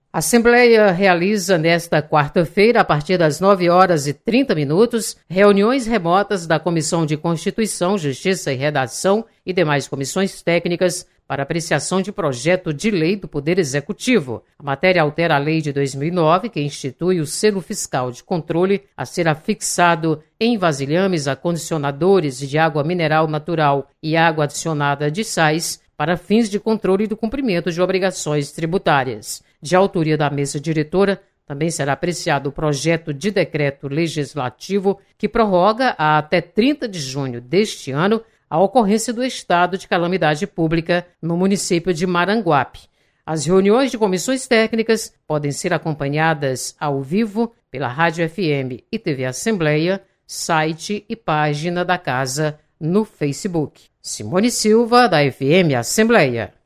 A Assembleia realiza nesta quarta-feira, a partir das 9h30, reuniões remotas da Comissão de Constituição, Justiça e Redação e demais comissões técnicas para apreciação de projeto de lei do Poder Executivo. A matéria altera a lei de 2009, que institui o selo fiscal de controle a ser afixado em vasilhames, acondicionadores de água mineral natural e água adicionada de sais para fins de controle do cumprimento de obrigações tributárias. De autoria da mesa diretora, também será apreciado o projeto de decreto legislativo que prorroga até 30 de junho deste ano a ocorrência do estado de calamidade pública no município de Maranguape. As reuniões de comissões técnicas podem ser acompanhadas ao vivo pela Rádio FM e TV Assembleia, site e página da Casa no Facebook. Simone Silva, da FM Assembleia.